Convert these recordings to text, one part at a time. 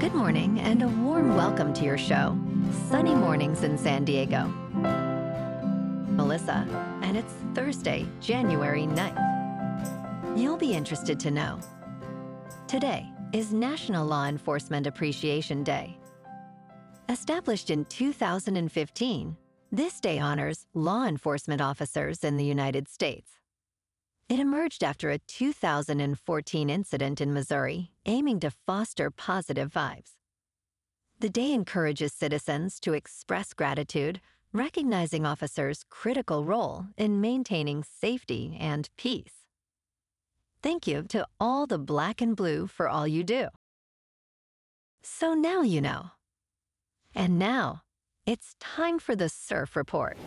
Good morning and a warm welcome to your show, Sunny Mornings in San Diego. Melissa, and it's Thursday, January 9th. You'll be interested to know. Today is National Law Enforcement Appreciation Day. Established in 2015, this day honors law enforcement officers in the United States. It emerged after a 2014 incident in Missouri aiming to foster positive vibes. The day encourages citizens to express gratitude, recognizing officers' critical role in maintaining safety and peace. Thank you to all the Black and Blue for all you do. So now you know. And now, it's time for the Surf Report.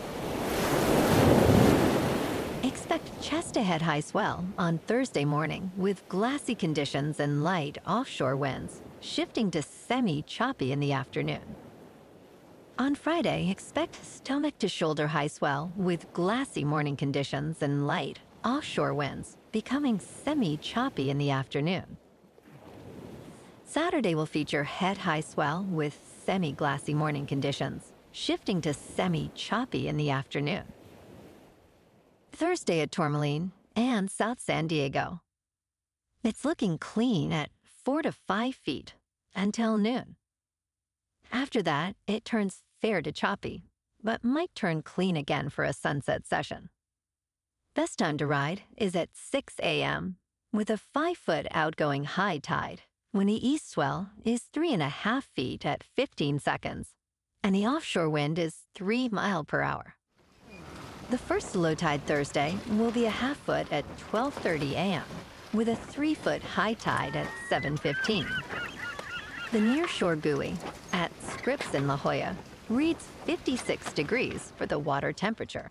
Expect chest-ahead high swell on Thursday morning with glassy conditions and light offshore winds, shifting to semi-choppy in the afternoon. On Friday, expect stomach-to-shoulder high swell with glassy morning conditions and light offshore winds, becoming semi-choppy in the afternoon. Saturday will feature head high swell with semi-glassy morning conditions, shifting to semi-choppy in the afternoon. Thursday at Tourmaline and South San Diego. It's looking clean at 4 to 5 feet until noon. After that, it turns fair to choppy, but might turn clean again for a sunset session. Best time to ride is at 6 a.m. with a 5-foot outgoing high tide when the east swell is 3.5 feet at 15 seconds and the offshore wind is 3 miles per hour. The first low tide Thursday will be a 1/2 foot at 12:30 a.m. with a 3-foot high tide at 7:15. The nearshore buoy at Scripps in La Jolla reads 56 degrees for the water temperature.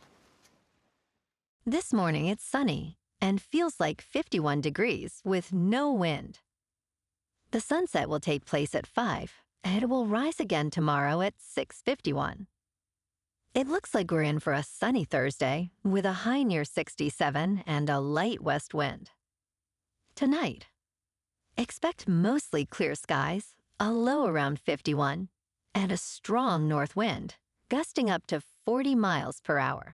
This morning it's sunny and feels like 51 degrees with no wind. The sunset will take place at 5 and it will rise again tomorrow at 6:51. It looks like we're in for a sunny Thursday with a high near 67 and a light west wind. Tonight, expect mostly clear skies, a low around 51, and a strong north wind, gusting up to 40 miles per hour.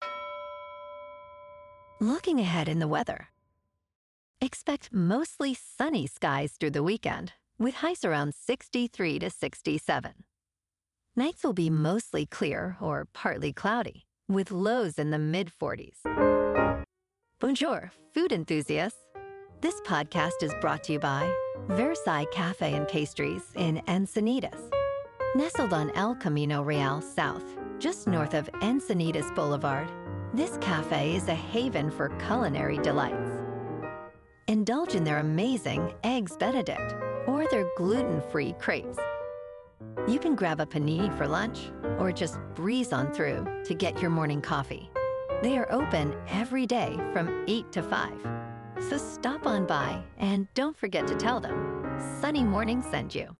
Looking ahead in the weather, expect mostly sunny skies through the weekend, with highs around 63 to 67. Nights will be mostly clear or partly cloudy, with lows in the mid-40s. Bonjour, food enthusiasts. This podcast is brought to you by Versailles Cafe and Pastries in Encinitas. Nestled on El Camino Real South, just north of Encinitas Boulevard, this cafe is a haven for culinary delights. Indulge in their amazing Eggs Benedict or their gluten-free crepes. You can grab a panini for lunch or just breeze on through to get your morning coffee. They are open every day from 8 to 5. So stop on by and don't forget to tell them Sunny Morning sent you.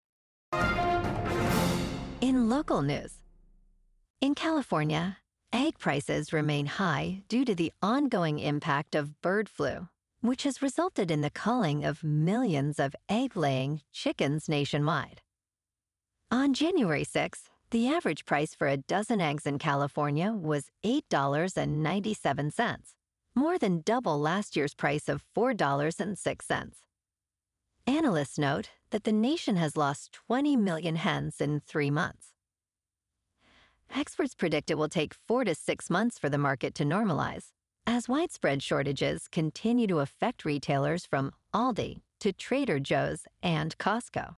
In local news, in California, egg prices remain high due to the ongoing impact of bird flu, which has resulted in the culling of millions of egg-laying chickens nationwide. On January 6th, the average price for a dozen eggs in California was $8.97, more than double last year's price of $4.06. Analysts note that the nation has lost 20 million hens in 3 months. Experts predict it will take 4 to 6 months for the market to normalize, as widespread shortages continue to affect retailers from Aldi to Trader Joe's and Costco.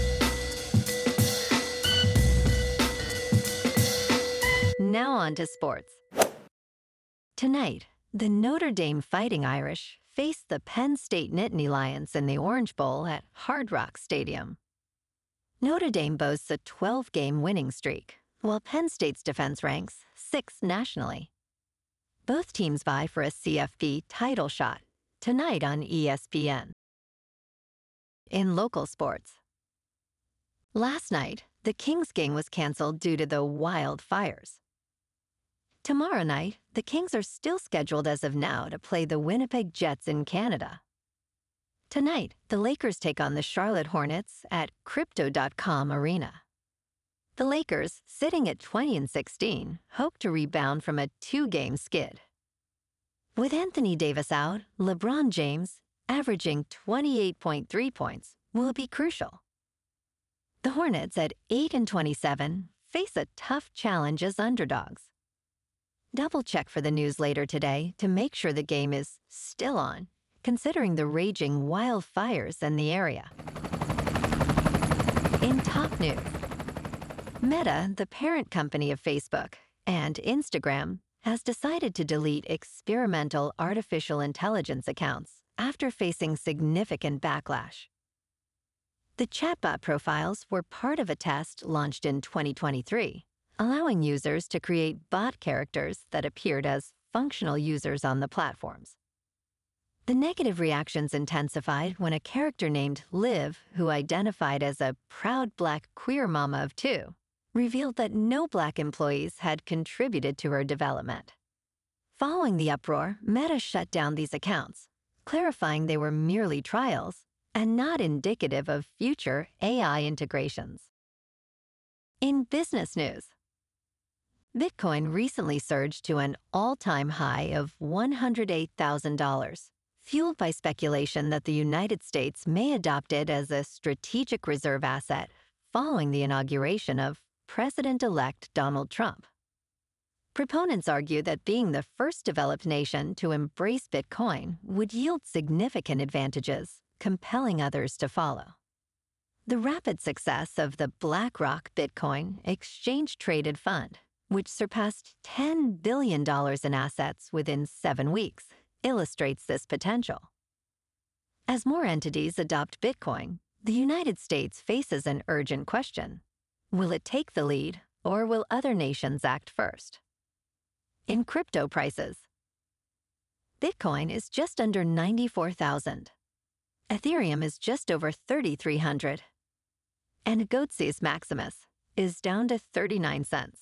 Now on to sports. Tonight, the Notre Dame Fighting Irish face the Penn State Nittany Lions in the Orange Bowl at Hard Rock Stadium. Notre Dame boasts a 12-game winning streak, while Penn State's defense ranks 6th nationally. Both teams vie for a CFP title shot tonight on ESPN. In local sports, last night, the Kings game was canceled due to the wildfires. Tomorrow night, the Kings are still scheduled as of now to play the Winnipeg Jets in Canada. Tonight, the Lakers take on the Charlotte Hornets at Crypto.com Arena. The Lakers, sitting at 20-16, hope to rebound from a 2-game skid. With Anthony Davis out, LeBron James, averaging 28.3 points, will be crucial. The Hornets at 8-27 face a tough challenge as underdogs. Double-check for the news later today to make sure the game is still on, considering the raging wildfires in the area. In top news, Meta, the parent company of Facebook, and Instagram, has decided to delete experimental artificial intelligence accounts after facing significant backlash. The chatbot profiles were part of a test launched in 2023, allowing users to create bot characters that appeared as functional users on the platforms. The negative reactions intensified when a character named Liv, who identified as a proud Black queer mama of 2, revealed that no Black employees had contributed to her development. Following the uproar, Meta shut down these accounts, clarifying they were merely trials and not indicative of future AI integrations. In business news, Bitcoin recently surged to an all-time high of $108,000, fueled by speculation that the United States may adopt it as a strategic reserve asset following the inauguration of President-elect Donald Trump. Proponents argue that being the first developed nation to embrace Bitcoin would yield significant advantages, compelling others to follow. The rapid success of the BlackRock Bitcoin exchange-traded fund, which surpassed $10 billion in assets within 7 weeks, illustrates this potential. As more entities adopt Bitcoin, the United States faces an urgent question. Will it take the lead, or will other nations act first? In crypto prices, Bitcoin is just under $94,000. Ethereum is just over $3,300. And Goatsis Maximus is down to 39 cents.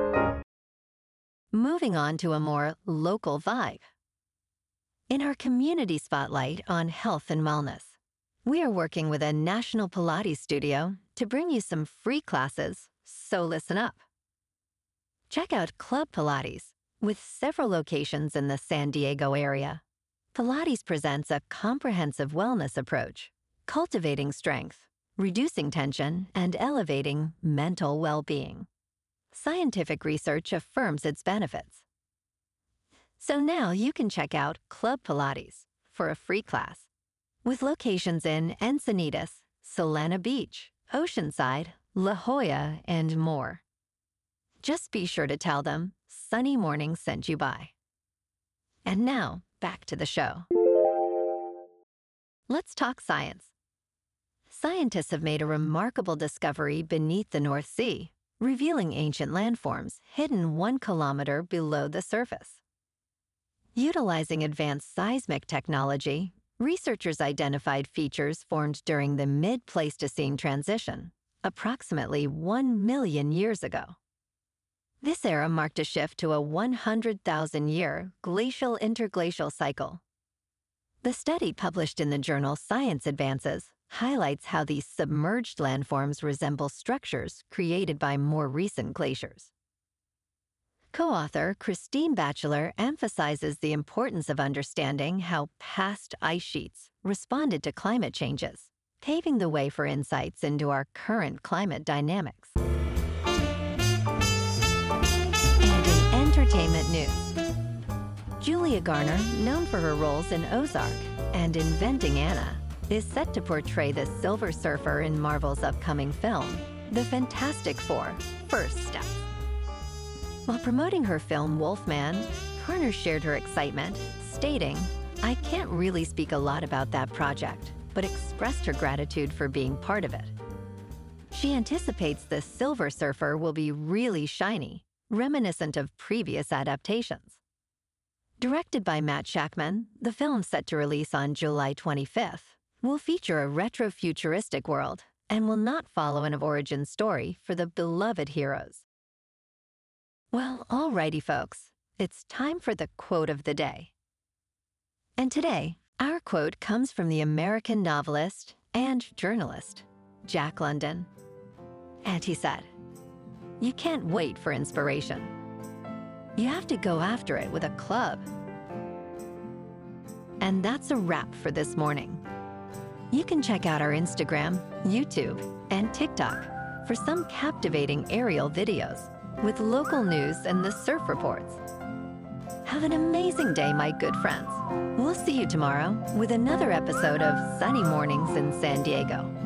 Moving on to a more local vibe. In our community spotlight on health and wellness, we are working with a national Pilates studio to bring you some free classes, so listen up. Check out Club Pilates, with several locations in the San Diego area. Pilates presents a comprehensive wellness approach, cultivating strength, reducing tension, and elevating mental well-being. Scientific research affirms its benefits. So now you can check out Club Pilates for a free class, with locations in Encinitas, Solana Beach, Oceanside, La Jolla, and more. Just be sure to tell them Sunny Morning sent you by. And now, back to the show. Let's talk science. Scientists have made a remarkable discovery beneath the North Sea, revealing ancient landforms hidden 1 kilometer below the surface. Utilizing advanced seismic technology, researchers identified features formed during the mid-Pleistocene transition, approximately 1 million years ago. This era marked a shift to a 100,000-year glacial-interglacial cycle. The study, published in the journal Science Advances, highlights how these submerged landforms resemble structures created by more recent glaciers. Co-author Christine Batchelor emphasizes the importance of understanding how past ice sheets responded to climate changes, paving the way for insights into our current climate dynamics. And in entertainment news, Julia Garner, known for her roles in Ozark and Inventing Anna, is set to portray the Silver Surfer in Marvel's upcoming film, The Fantastic Four: First Steps. While promoting her film Wolfman, Garner shared her excitement, stating, "I can't really speak a lot about that project, but expressed her gratitude for being part of it." She anticipates the Silver Surfer will be really shiny, reminiscent of previous adaptations. Directed by Matt Shakman, the film, set to release on July 25th, will feature a retro-futuristic world and will not follow an origin story for the beloved heroes. Well, alrighty folks, it's time for the quote of the day. And today, Our quote comes from the American novelist and journalist, Jack London. And he said, "You can't wait for inspiration. You have to go after it with a club." And that's a wrap for this morning. You can check out our Instagram, YouTube, and TikTok for some captivating aerial videos with local news and the surf reports. Have an amazing day, my good friends. We'll see you tomorrow with another episode of Sunny Mornings in San Diego.